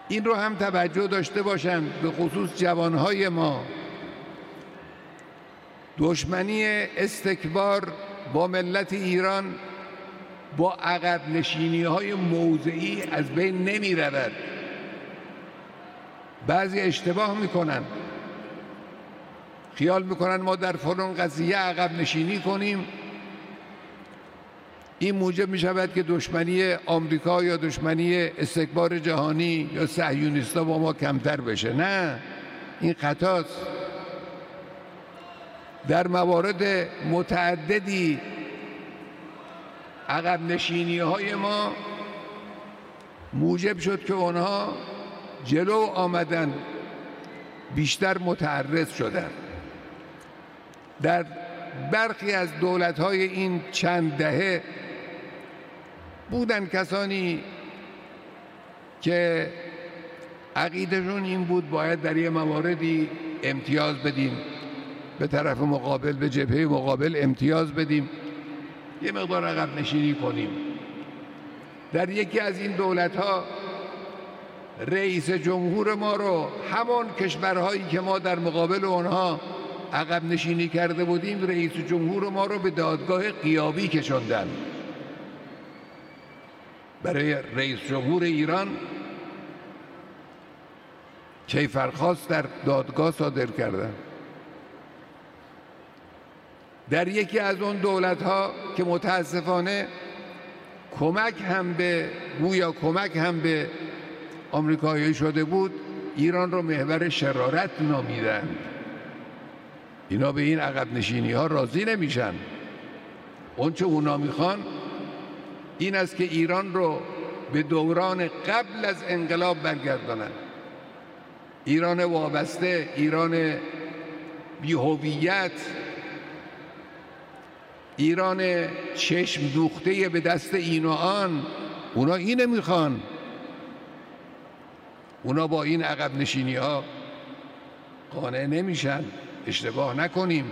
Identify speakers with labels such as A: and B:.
A: این رو هم توجه داشته باشن، به خصوص جوانهای ما. دشمنی استکبار با ملت ایران با عقب نشینی‌های موضعی از بین نمی رود. بعضی اشتباه میکنن، خیال میکنن ما در فلان قضیه عقب نشینی کنیم، این موجب میشود که دشمنی آمریکا یا دشمنی استکبار جهانی یا صهیونیست‌ها با ما کمتر بشه. نه، این خطاست. در موارد متعددی عقب نشینی‌های ما موجب شد که آنها جلو آمدن، بیشتر متعرض شدن. در برخی از دولت‌های این چند دهه بودن کسانی که عقیدهشون این بود باید در یه مواردی امتیاز بدیم، به طرف مقابل، به جبهه مقابل امتیاز بدیم، یه مقدار عقب نشینی کنیم. در یکی از این دولت‌ها رئیس جمهور ما رو همان کشورهایی که ما در مقابل آنها عقب نشینی کرده بودیم، رئیس جمهور ما رو به دادگاه غیابی کشوندن. برای رئیس جمهور ایران کیفرخواست در دادگاه صادر کردن. در یکی از اون دولت‌ها که متاسفانه کمک هم به آمریکایی شده بود، ایران رو محور شرارت نامیدن. اینا به این عقب نشینی‌ها راضی نمیشن. اون چه اونا میخوان این است که ایران رو به دوران قبل از انقلاب برگردانن. ایران وابسته، ایران بی‌هویت، ایران چشم دوخته به دست این و آن، اونا اینه میخوان. اونا با این عقب نشینی ها قانع نمیشن. اشتباه نکنیم.